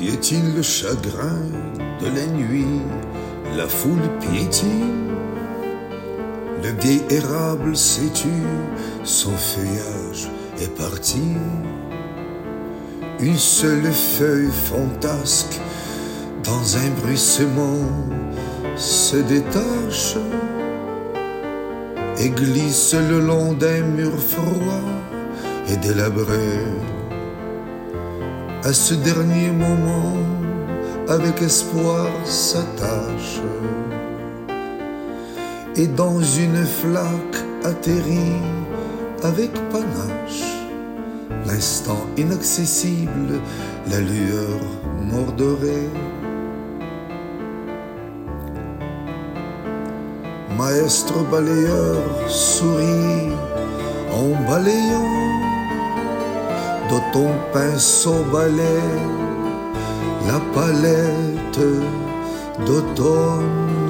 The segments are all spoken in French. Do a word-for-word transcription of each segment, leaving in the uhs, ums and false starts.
Y est-il le chagrin de la nuit? La foule piétine. Le vieil érable sais-tu, son feuillage est parti. Une seule feuille fantasque dans un bruissement se détache et glisse le long d'un mur froid et délabré. À ce dernier moment, avec espoir s'attache et dans une flaque atterrit avec panache. L'instant inaccessible, la lueur mordorée. Maestre balayeur sourit en balayant de ton pinceau balai la palette d'automne.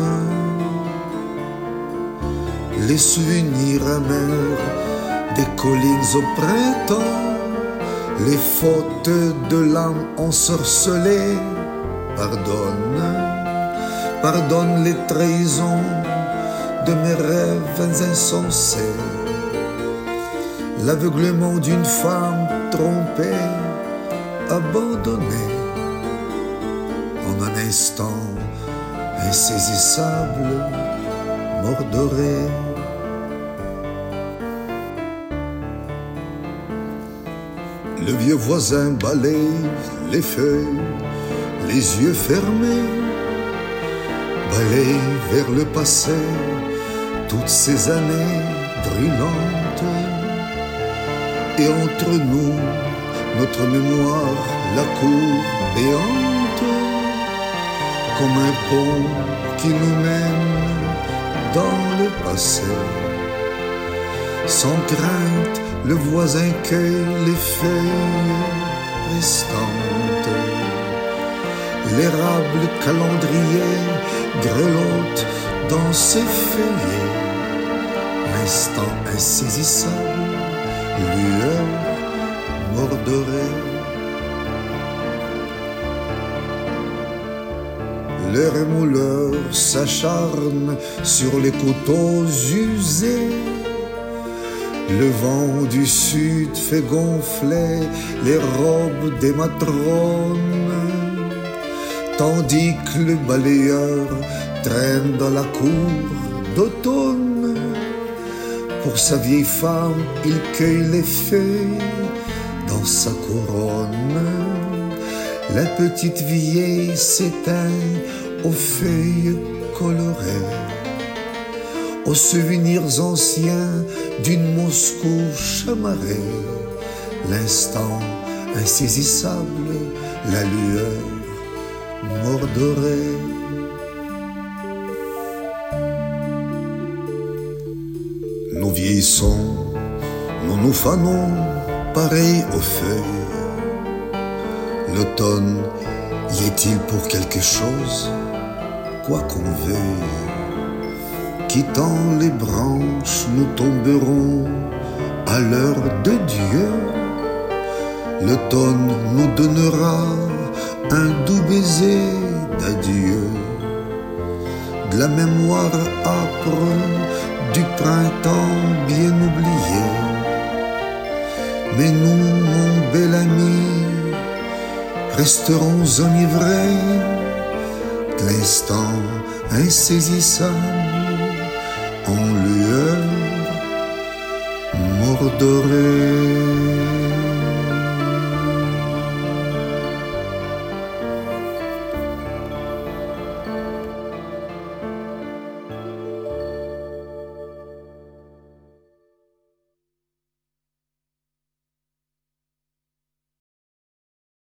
Les souvenirs amers des collines au printemps, les fautes de l'âme ensorcelée. Pardonne, pardonne les trahisons de mes rêves insensés, l'aveuglement d'une femme trompée, abandonnée en un instant insaisissable, mordoré. Le vieux voisin balaye les feuilles, les yeux fermés, balaye vers le passé toutes ces années brûlantes. Et entre nous, notre mémoire, la cour béante, comme un pont qui nous mène dans le passé. Sans crainte, le voisin cueille les feuilles restantes. L'érable calendrier grelotte dans ses feuillets. L'instant insaisissable, lueur mordorée. Le rémouleur s'acharne sur les couteaux usés. Le vent du sud fait gonfler les robes des matrones, tandis que le balayeur traîne dans la cour d'automne. Pour sa vieille femme, il cueille les feuilles dans sa couronne. La petite vieille s'éteint aux feuilles colorées, aux souvenirs anciens d'une Moscou chamarrée. L'instant insaisissable, la lueur mordorée. Nous vieillissons, nous nous fanons pareil aux feuilles. L'automne, y est-il pour quelque chose? Quoi qu'on veuille, quittant les branches, nous tomberons à l'heure de Dieu. L'automne nous donnera un doux baiser d'adieu, de la mémoire âpre du printemps bien oublié. Mais nous, mon bel ami, resterons enivrés de l'instant insaisissable en lueur mordorée.